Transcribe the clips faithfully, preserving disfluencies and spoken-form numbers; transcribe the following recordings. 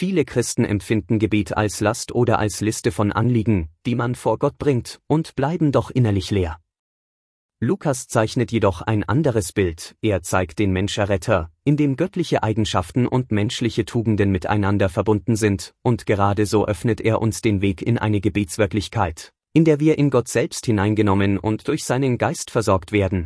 Viele Christen empfinden Gebet als Last oder als Liste von Anliegen, die man vor Gott bringt, und bleiben doch innerlich leer. Lukas zeichnet jedoch ein anderes Bild, er zeigt den Menschenretter, in dem göttliche Eigenschaften und menschliche Tugenden miteinander verbunden sind, und gerade so öffnet er uns den Weg in eine Gebetswirklichkeit, in der wir in Gott selbst hineingenommen und durch seinen Geist versorgt werden.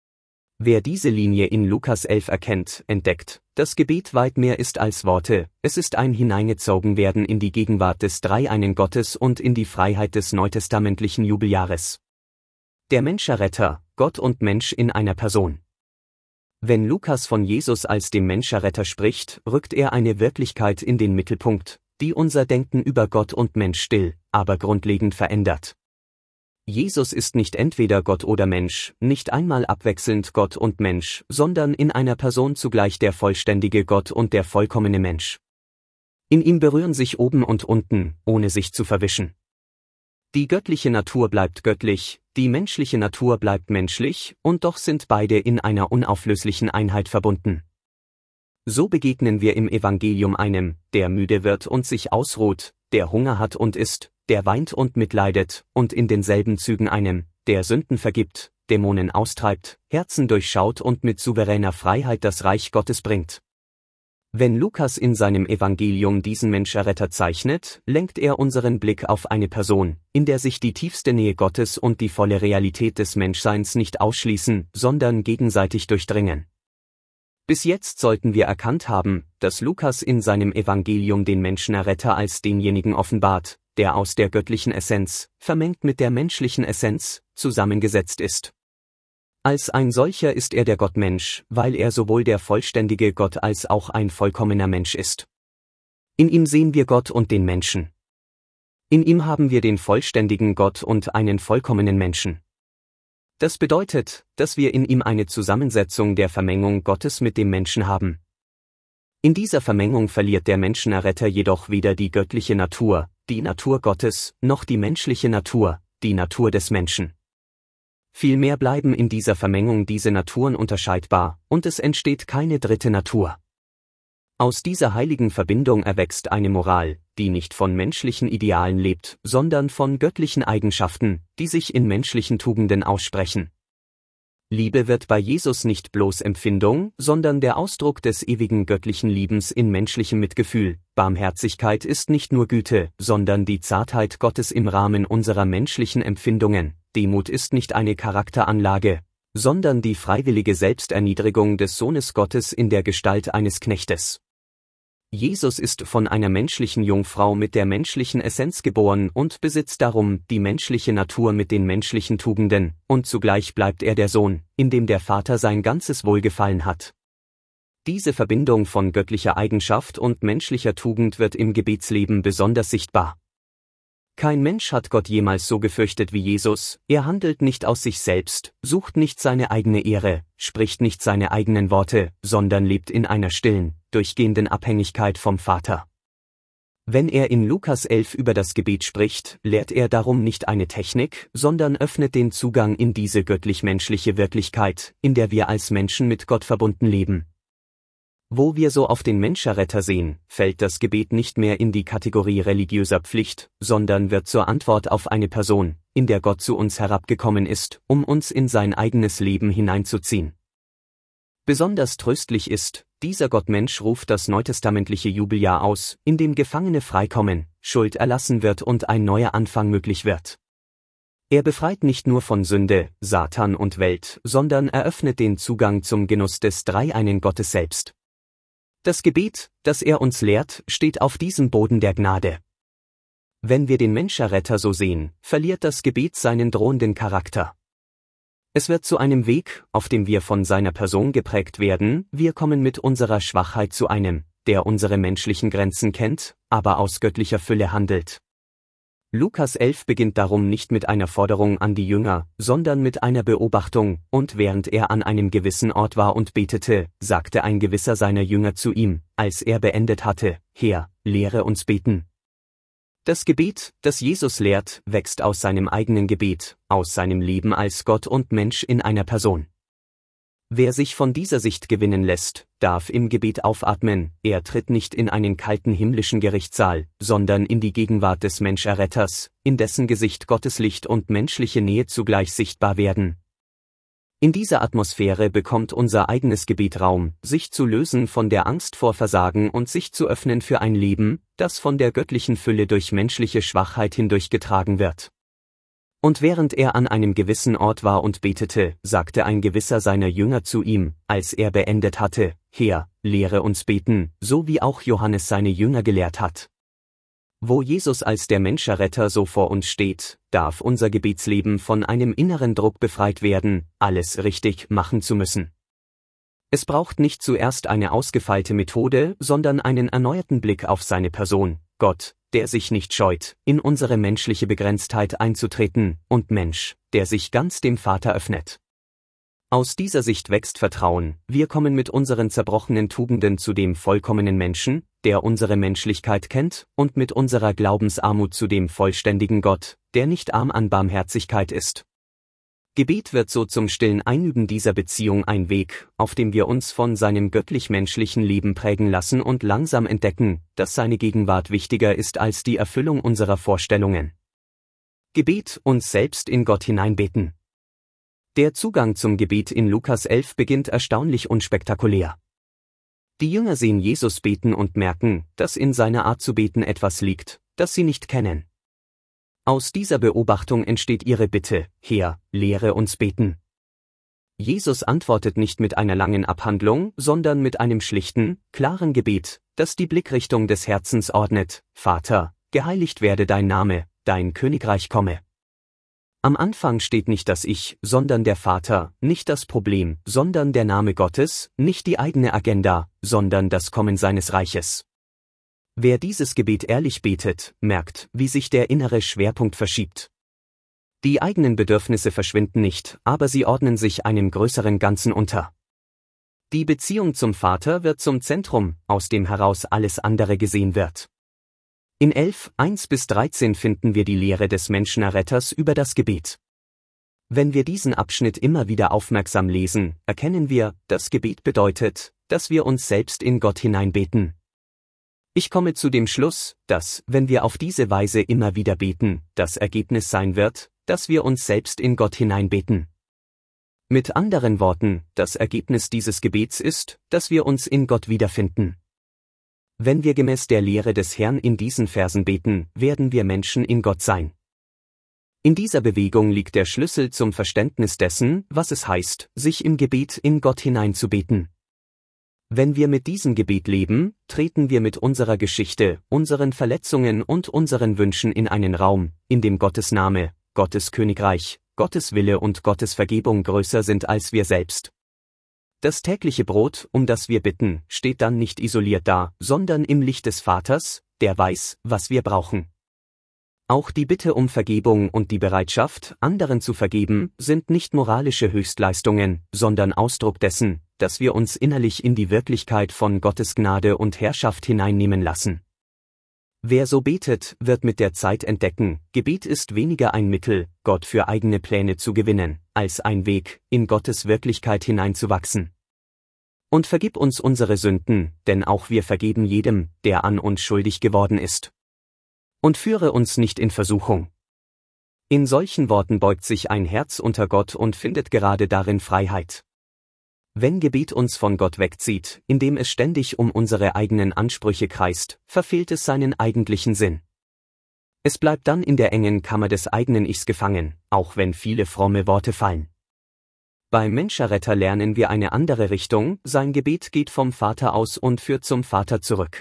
Wer diese Linie in Lukas elf erkennt, entdeckt, dass Gebet weit mehr ist als Worte, es ist ein Hineingezogenwerden in die Gegenwart des Dreieinen Gottes und in die Freiheit des neutestamentlichen Jubeljahres. Der Menschenretter, Gott und Mensch in einer Person. Wenn Lukas von Jesus als dem Menschenretter spricht, rückt er eine Wirklichkeit in den Mittelpunkt, die unser Denken über Gott und Mensch still, aber grundlegend verändert. Jesus ist nicht entweder Gott oder Mensch, nicht einmal abwechselnd Gott und Mensch, sondern in einer Person zugleich der vollständige Gott und der vollkommene Mensch. In ihm berühren sich oben und unten, ohne sich zu verwischen. Die göttliche Natur bleibt göttlich, die menschliche Natur bleibt menschlich, und doch sind beide in einer unauflöslichen Einheit verbunden. So begegnen wir im Evangelium einem, der müde wird und sich ausruht, der Hunger hat und isst, der weint und mitleidet, und in denselben Zügen einem, der Sünden vergibt, Dämonen austreibt, Herzen durchschaut und mit souveräner Freiheit das Reich Gottes bringt. Wenn Lukas in seinem Evangelium diesen Menschenretter zeichnet, lenkt er unseren Blick auf eine Person, in der sich die tiefste Nähe Gottes und die volle Realität des Menschseins nicht ausschließen, sondern gegenseitig durchdringen. Bis jetzt sollten wir erkannt haben, dass Lukas in seinem Evangelium den Menschenretter als denjenigen offenbart, der aus der göttlichen Essenz, vermengt mit der menschlichen Essenz, zusammengesetzt ist. Als ein solcher ist er der Gottmensch, weil er sowohl der vollständige Gott als auch ein vollkommener Mensch ist. In ihm sehen wir Gott und den Menschen. In ihm haben wir den vollständigen Gott und einen vollkommenen Menschen. Das bedeutet, dass wir in ihm eine Zusammensetzung der Vermengung Gottes mit dem Menschen haben. In dieser Vermengung verliert der Menschenretter jedoch weder die göttliche Natur, die Natur Gottes, noch die menschliche Natur, die Natur des Menschen. Vielmehr bleiben in dieser Vermengung diese Naturen unterscheidbar, und es entsteht keine dritte Natur. Aus dieser heiligen Verbindung erwächst eine Moral, die nicht von menschlichen Idealen lebt, sondern von göttlichen Eigenschaften, die sich in menschlichen Tugenden aussprechen. Liebe wird bei Jesus nicht bloß Empfindung, sondern der Ausdruck des ewigen göttlichen Liebens in menschlichem Mitgefühl. Barmherzigkeit ist nicht nur Güte, sondern die Zartheit Gottes im Rahmen unserer menschlichen Empfindungen. Demut ist nicht eine Charakteranlage, sondern die freiwillige Selbsterniedrigung des Sohnes Gottes in der Gestalt eines Knechtes. Jesus ist von einer menschlichen Jungfrau mit der menschlichen Essenz geboren und besitzt darum die menschliche Natur mit den menschlichen Tugenden, und zugleich bleibt er der Sohn, in dem der Vater sein ganzes Wohlgefallen hat. Diese Verbindung von göttlicher Eigenschaft und menschlicher Tugend wird im Gebetsleben besonders sichtbar. Kein Mensch hat Gott jemals so gefürchtet wie Jesus, er handelt nicht aus sich selbst, sucht nicht seine eigene Ehre, spricht nicht seine eigenen Worte, sondern lebt in einer stillen, durchgehenden Abhängigkeit vom Vater. Wenn er in Lukas elf über das Gebet spricht, lehrt er darum nicht eine Technik, sondern öffnet den Zugang in diese göttlich-menschliche Wirklichkeit, in der wir als Menschen mit Gott verbunden leben. Wo wir so auf den Menschenretter sehen, fällt das Gebet nicht mehr in die Kategorie religiöser Pflicht, sondern wird zur Antwort auf eine Person, in der Gott zu uns herabgekommen ist, um uns in sein eigenes Leben hineinzuziehen. Besonders tröstlich ist, dieser Gottmensch ruft das neutestamentliche Jubeljahr aus, in dem Gefangene freikommen, Schuld erlassen wird und ein neuer Anfang möglich wird. Er befreit nicht nur von Sünde, Satan und Welt, sondern eröffnet den Zugang zum Genuss des Dreieinen Gottes selbst. Das Gebet, das er uns lehrt, steht auf diesem Boden der Gnade. Wenn wir den Menschenretter so sehen, verliert das Gebet seinen drohenden Charakter. Es wird zu einem Weg, auf dem wir von seiner Person geprägt werden, wir kommen mit unserer Schwachheit zu einem, der unsere menschlichen Grenzen kennt, aber aus göttlicher Fülle handelt. Lukas elf beginnt darum nicht mit einer Forderung an die Jünger, sondern mit einer Beobachtung, und während er an einem gewissen Ort war und betete, sagte ein gewisser seiner Jünger zu ihm, als er beendet hatte, Herr, lehre uns beten. Das Gebet, das Jesus lehrt, wächst aus seinem eigenen Gebet, aus seinem Leben als Gott und Mensch in einer Person. Wer sich von dieser Sicht gewinnen lässt, darf im Gebet aufatmen, er tritt nicht in einen kalten himmlischen Gerichtssaal, sondern in die Gegenwart des Menschenretters, in dessen Gesicht Gottes Licht und menschliche Nähe zugleich sichtbar werden. In dieser Atmosphäre bekommt unser eigenes Gebet Raum, sich zu lösen von der Angst vor Versagen und sich zu öffnen für ein Leben, das von der göttlichen Fülle durch menschliche Schwachheit hindurchgetragen wird. Und während er an einem gewissen Ort war und betete, sagte ein gewisser seiner Jünger zu ihm, als er beendet hatte, Herr, lehre uns beten, so wie auch Johannes seine Jünger gelehrt hat. Wo Jesus als der Menschenretter so vor uns steht, darf unser Gebetsleben von einem inneren Druck befreit werden, alles richtig machen zu müssen. Es braucht nicht zuerst eine ausgefeilte Methode, sondern einen erneuerten Blick auf seine Person, Gott, der sich nicht scheut, in unsere menschliche Begrenztheit einzutreten, und Mensch, der sich ganz dem Vater öffnet. Aus dieser Sicht wächst Vertrauen, wir kommen mit unseren zerbrochenen Tugenden zu dem vollkommenen Menschen, der unsere Menschlichkeit kennt, und mit unserer Glaubensarmut zu dem vollständigen Gott, der nicht arm an Barmherzigkeit ist. Gebet wird so zum stillen Einüben dieser Beziehung ein Weg, auf dem wir uns von seinem göttlich-menschlichen Leben prägen lassen und langsam entdecken, dass seine Gegenwart wichtiger ist als die Erfüllung unserer Vorstellungen. Gebet, uns selbst in Gott hineinbeten. Der Zugang zum Gebet in Lukas elf beginnt erstaunlich unspektakulär. Die Jünger sehen Jesus beten und merken, dass in seiner Art zu beten etwas liegt, das sie nicht kennen. Aus dieser Beobachtung entsteht ihre Bitte, Herr, lehre uns beten. Jesus antwortet nicht mit einer langen Abhandlung, sondern mit einem schlichten, klaren Gebet, das die Blickrichtung des Herzens ordnet, Vater, geheiligt werde dein Name, dein Königreich komme. Am Anfang steht nicht das Ich, sondern der Vater, nicht das Problem, sondern der Name Gottes, nicht die eigene Agenda, sondern das Kommen seines Reiches. Wer dieses Gebet ehrlich betet, merkt, wie sich der innere Schwerpunkt verschiebt. Die eigenen Bedürfnisse verschwinden nicht, aber sie ordnen sich einem größeren Ganzen unter. Die Beziehung zum Vater wird zum Zentrum, aus dem heraus alles andere gesehen wird. In elf, eins bis dreizehn finden wir die Lehre des Menschenerretters über das Gebet. Wenn wir diesen Abschnitt immer wieder aufmerksam lesen, erkennen wir, dass Gebet bedeutet, dass wir uns selbst in Gott hineinbeten. Ich komme zu dem Schluss, dass, wenn wir auf diese Weise immer wieder beten, das Ergebnis sein wird, dass wir uns selbst in Gott hineinbeten. Mit anderen Worten, das Ergebnis dieses Gebets ist, dass wir uns in Gott wiederfinden. Wenn wir gemäß der Lehre des Herrn in diesen Versen beten, werden wir Menschen in Gott sein. In dieser Bewegung liegt der Schlüssel zum Verständnis dessen, was es heißt, sich im Gebet in Gott hineinzubeten. Wenn wir mit diesem Gebet leben, treten wir mit unserer Geschichte, unseren Verletzungen und unseren Wünschen in einen Raum, in dem Gottes Name, Gottes Königreich, Gottes Wille und Gottes Vergebung größer sind als wir selbst. Das tägliche Brot, um das wir bitten, steht dann nicht isoliert da, sondern im Licht des Vaters, der weiß, was wir brauchen. Auch die Bitte um Vergebung und die Bereitschaft, anderen zu vergeben, sind nicht moralische Höchstleistungen, sondern Ausdruck dessen, dass wir uns innerlich in die Wirklichkeit von Gottes Gnade und Herrschaft hineinnehmen lassen. Wer so betet, wird mit der Zeit entdecken, Gebet ist weniger ein Mittel, Gott für eigene Pläne zu gewinnen, als ein Weg, in Gottes Wirklichkeit hineinzuwachsen. Und vergib uns unsere Sünden, denn auch wir vergeben jedem, der an uns schuldig geworden ist. Und führe uns nicht in Versuchung. In solchen Worten beugt sich ein Herz unter Gott und findet gerade darin Freiheit. Wenn Gebet uns von Gott wegzieht, indem es ständig um unsere eigenen Ansprüche kreist, verfehlt es seinen eigentlichen Sinn. Es bleibt dann in der engen Kammer des eigenen Ichs gefangen, auch wenn viele fromme Worte fallen. Beim Menschenretter lernen wir eine andere Richtung, sein Gebet geht vom Vater aus und führt zum Vater zurück.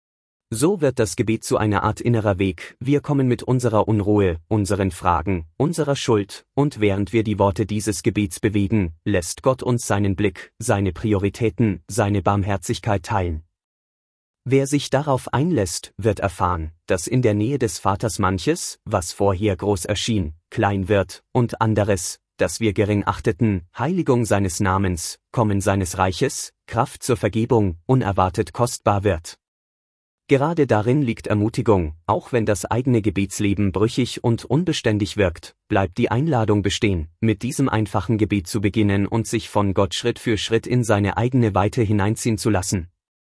So wird das Gebet zu einer Art innerer Weg, wir kommen mit unserer Unruhe, unseren Fragen, unserer Schuld, und während wir die Worte dieses Gebets bewegen, lässt Gott uns seinen Blick, seine Prioritäten, seine Barmherzigkeit teilen. Wer sich darauf einlässt, wird erfahren, dass in der Nähe des Vaters manches, was vorher groß erschien, klein wird, und anderes, das wir gering achteten, Heiligung seines Namens, Kommen seines Reiches, Kraft zur Vergebung, unerwartet kostbar wird. Gerade darin liegt Ermutigung, auch wenn das eigene Gebetsleben brüchig und unbeständig wirkt, bleibt die Einladung bestehen, mit diesem einfachen Gebet zu beginnen und sich von Gott Schritt für Schritt in seine eigene Weite hineinziehen zu lassen.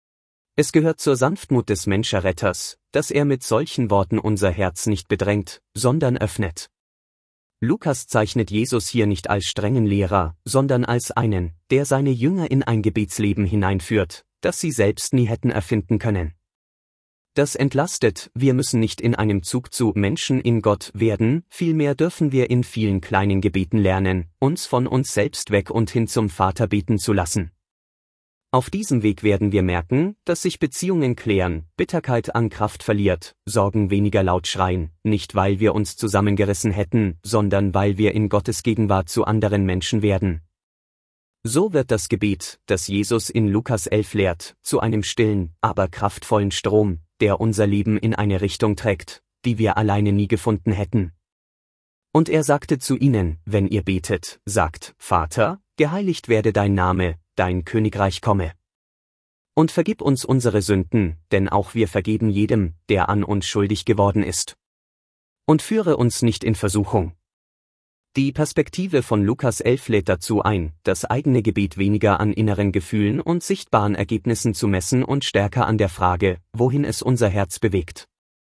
Es gehört zur Sanftmut des Menschenretters, dass er mit solchen Worten unser Herz nicht bedrängt, sondern öffnet. Lukas zeichnet Jesus hier nicht als strengen Lehrer, sondern als einen, der seine Jünger in ein Gebetsleben hineinführt, das sie selbst nie hätten erfinden können. Das entlastet, wir müssen nicht in einem Zug zu Menschen in Gott werden, vielmehr dürfen wir in vielen kleinen Gebeten lernen, uns von uns selbst weg und hin zum Vater beten zu lassen. Auf diesem Weg werden wir merken, dass sich Beziehungen klären, Bitterkeit an Kraft verliert, Sorgen weniger laut schreien, nicht weil wir uns zusammengerissen hätten, sondern weil wir in Gottes Gegenwart zu anderen Menschen werden. So wird das Gebet, das Jesus in Lukas elf lehrt, zu einem stillen, aber kraftvollen Strom, der unser Leben in eine Richtung trägt, die wir alleine nie gefunden hätten. Und er sagte zu ihnen, wenn ihr betet, sagt, Vater, geheiligt werde dein Name, dein Königreich komme. Und vergib uns unsere Sünden, denn auch wir vergeben jedem, der an uns schuldig geworden ist. Und führe uns nicht in Versuchung. Die Perspektive von Lukas elf lädt dazu ein, das eigene Gebet weniger an inneren Gefühlen und sichtbaren Ergebnissen zu messen und stärker an der Frage, wohin es unser Herz bewegt.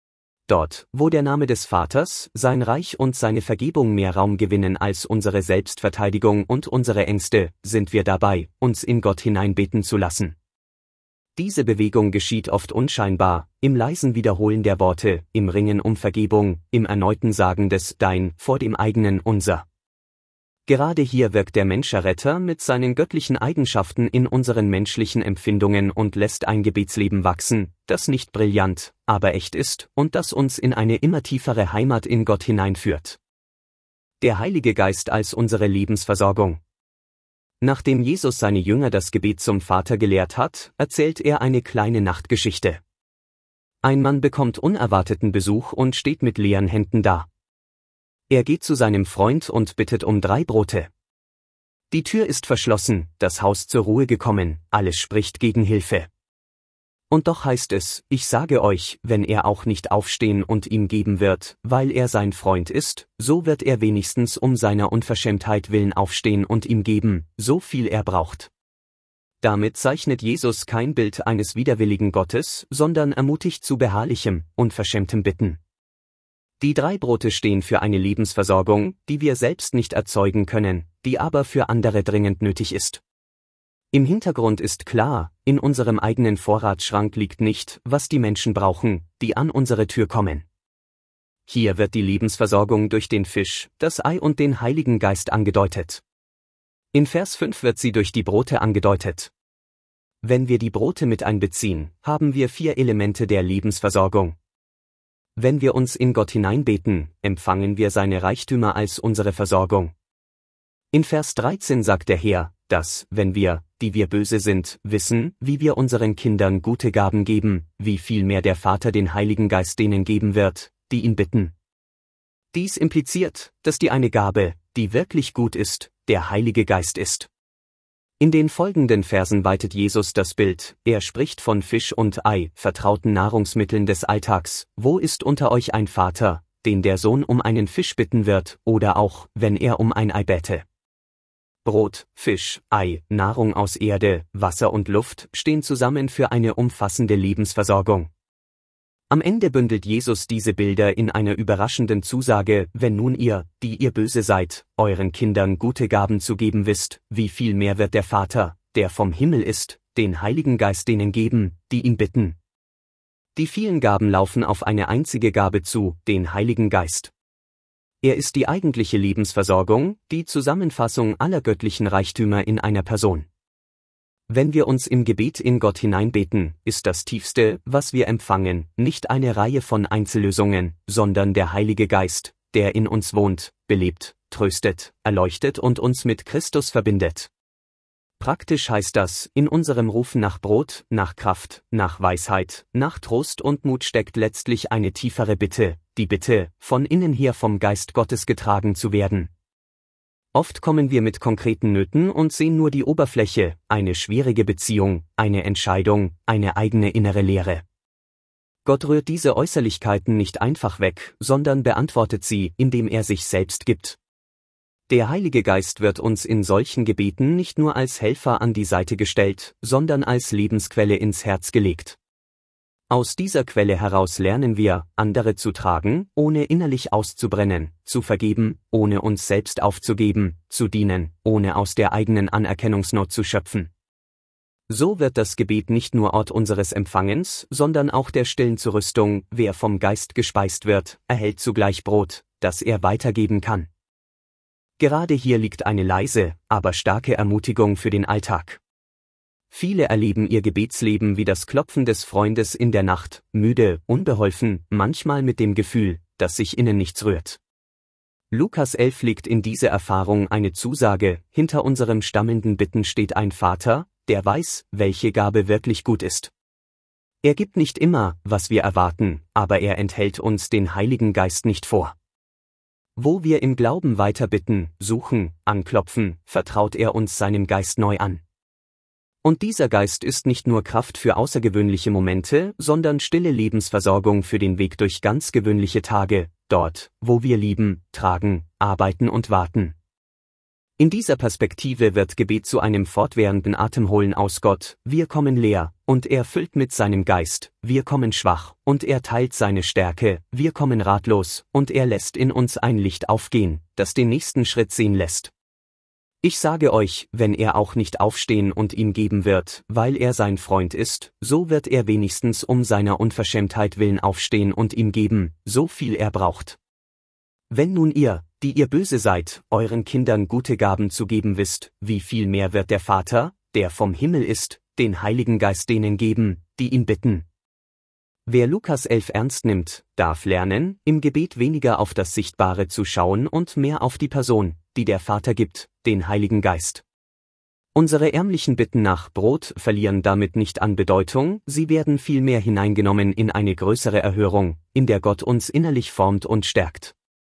Dort, wo der Name des Vaters, sein Reich und seine Vergebung mehr Raum gewinnen als unsere Selbstverteidigung und unsere Ängste, sind wir dabei, uns in Gott hineinbeten zu lassen. Diese Bewegung geschieht oft unscheinbar, im leisen Wiederholen der Worte, im Ringen um Vergebung, im erneuten Sagen des Dein vor dem eigenen Unser. Gerade hier wirkt der Menschenretter mit seinen göttlichen Eigenschaften in unseren menschlichen Empfindungen und lässt ein Gebetsleben wachsen, das nicht brillant, aber echt ist und das uns in eine immer tiefere Heimat in Gott hineinführt. Der Heilige Geist als unsere Lebensversorgung. Nachdem Jesus seine Jünger das Gebet zum Vater gelehrt hat, erzählt er eine kleine Nachtgeschichte. Ein Mann bekommt unerwarteten Besuch und steht mit leeren Händen da. Er geht zu seinem Freund und bittet um drei Brote. Die Tür ist verschlossen, das Haus zur Ruhe gekommen, alles spricht gegen Hilfe. Und doch heißt es, ich sage euch, wenn er auch nicht aufstehen und ihm geben wird, weil er sein Freund ist, so wird er wenigstens um seiner Unverschämtheit willen aufstehen und ihm geben, so viel er braucht. Damit zeichnet Jesus kein Bild eines widerwilligen Gottes, sondern ermutigt zu beharrlichem, unverschämtem Bitten. Die drei Brote stehen für eine Lebensversorgung, die wir selbst nicht erzeugen können, die aber für andere dringend nötig ist. Im Hintergrund ist klar, in unserem eigenen Vorratsschrank liegt nicht, was die Menschen brauchen, die an unsere Tür kommen. Hier wird die Lebensversorgung durch den Fisch, das Ei und den Heiligen Geist angedeutet. In Vers fünf wird sie durch die Brote angedeutet. Wenn wir die Brote mit einbeziehen, haben wir vier Elemente der Lebensversorgung. Wenn wir uns in Gott hineinbeten, empfangen wir seine Reichtümer als unsere Versorgung. In Vers dreizehn sagt der Herr, dass, wenn wir, die wir böse sind, wissen, wie wir unseren Kindern gute Gaben geben, wie viel mehr der Vater den Heiligen Geist denen geben wird, die ihn bitten. Dies impliziert, dass die eine Gabe, die wirklich gut ist, der Heilige Geist ist. In den folgenden Versen weitet Jesus das Bild, er spricht von Fisch und Ei, vertrauten Nahrungsmitteln des Alltags, wo ist unter euch ein Vater, den der Sohn um einen Fisch bitten wird, oder auch, wenn er um ein Ei bäte. Brot, Fisch, Ei, Nahrung aus Erde, Wasser und Luft stehen zusammen für eine umfassende Lebensversorgung. Am Ende bündelt Jesus diese Bilder in einer überraschenden Zusage, wenn nun ihr, die ihr böse seid, euren Kindern gute Gaben zu geben wisst, wie viel mehr wird der Vater, der vom Himmel ist, den Heiligen Geist denen geben, die ihn bitten. Die vielen Gaben laufen auf eine einzige Gabe zu, den Heiligen Geist. Er ist die eigentliche Lebensversorgung, die Zusammenfassung aller göttlichen Reichtümer in einer Person. Wenn wir uns im Gebet in Gott hineinbeten, ist das Tiefste, was wir empfangen, nicht eine Reihe von Einzellösungen, sondern der Heilige Geist, der in uns wohnt, belebt, tröstet, erleuchtet und uns mit Christus verbindet. Praktisch heißt das, in unserem Rufen nach Brot, nach Kraft, nach Weisheit, nach Trost und Mut steckt letztlich eine tiefere Bitte, die Bitte, von innen her vom Geist Gottes getragen zu werden. Oft kommen wir mit konkreten Nöten und sehen nur die Oberfläche, eine schwierige Beziehung, eine Entscheidung, eine eigene innere Leere. Gott rührt diese Äußerlichkeiten nicht einfach weg, sondern beantwortet sie, indem er sich selbst gibt. Der Heilige Geist wird uns in solchen Gebeten nicht nur als Helfer an die Seite gestellt, sondern als Lebensquelle ins Herz gelegt. Aus dieser Quelle heraus lernen wir, andere zu tragen, ohne innerlich auszubrennen, zu vergeben, ohne uns selbst aufzugeben, zu dienen, ohne aus der eigenen Anerkennungsnot zu schöpfen. So wird das Gebet nicht nur Ort unseres Empfangens, sondern auch der stillen Zurüstung. Wer vom Geist gespeist wird, erhält zugleich Brot, das er weitergeben kann. Gerade hier liegt eine leise, aber starke Ermutigung für den Alltag. Viele erleben ihr Gebetsleben wie das Klopfen des Freundes in der Nacht, müde, unbeholfen, manchmal mit dem Gefühl, dass sich innen nichts rührt. Lukas elf legt in diese Erfahrung eine Zusage: Hinter unserem stammelnden Bitten steht ein Vater, der weiß, welche Gabe wirklich gut ist. Er gibt nicht immer, was wir erwarten, aber er enthält uns den Heiligen Geist nicht vor. Wo wir im Glauben weiter bitten, suchen, anklopfen, vertraut er uns seinem Geist neu an. Und dieser Geist ist nicht nur Kraft für außergewöhnliche Momente, sondern stille Lebensversorgung für den Weg durch ganz gewöhnliche Tage, dort, wo wir lieben, tragen, arbeiten und warten. In dieser Perspektive wird Gebet zu einem fortwährenden Atemholen aus Gott. Wir kommen leer, und er füllt mit seinem Geist. Wir kommen schwach, und er teilt seine Stärke. Wir kommen ratlos, und er lässt in uns ein Licht aufgehen, das den nächsten Schritt sehen lässt. Ich sage euch, wenn er auch nicht aufstehen und ihm geben wird, weil er sein Freund ist, so wird er wenigstens um seiner Unverschämtheit willen aufstehen und ihm geben, so viel er braucht. Wenn nun ihr, die ihr böse seid, euren Kindern gute Gaben zu geben wisst, wie viel mehr wird der Vater, der vom Himmel ist, den Heiligen Geist denen geben, die ihn bitten. Wer Lukas elf ernst nimmt, darf lernen, im Gebet weniger auf das Sichtbare zu schauen und mehr auf die Person, die der Vater gibt, den Heiligen Geist. Unsere ärmlichen Bitten nach Brot verlieren damit nicht an Bedeutung, sie werden vielmehr hineingenommen in eine größere Erhörung, in der Gott uns innerlich formt und stärkt.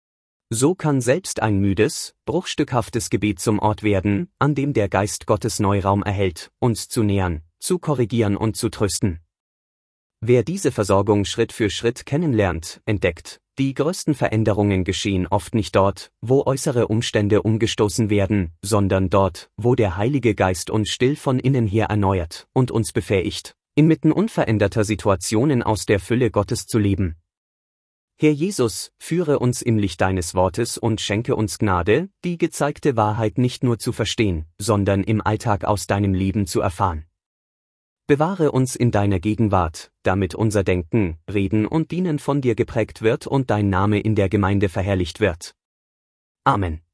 So kann selbst ein müdes, bruchstückhaftes Gebet zum Ort werden, an dem der Geist Gottes Neuraum erhält, uns zu nähern, zu korrigieren und zu trösten. Wer diese Versorgung Schritt für Schritt kennenlernt, entdeckt, die größten Veränderungen geschehen oft nicht dort, wo äußere Umstände umgestoßen werden, sondern dort, wo der Heilige Geist uns still von innen her erneuert und uns befähigt, inmitten unveränderter Situationen aus der Fülle Gottes zu leben. Herr Jesus, führe uns im Licht deines Wortes und schenke uns Gnade, die gezeigte Wahrheit nicht nur zu verstehen, sondern im Alltag aus deinem Leben zu erfahren. Bewahre uns in deiner Gegenwart, damit unser Denken, Reden und Dienen von dir geprägt wird und dein Name in der Gemeinde verherrlicht wird. Amen.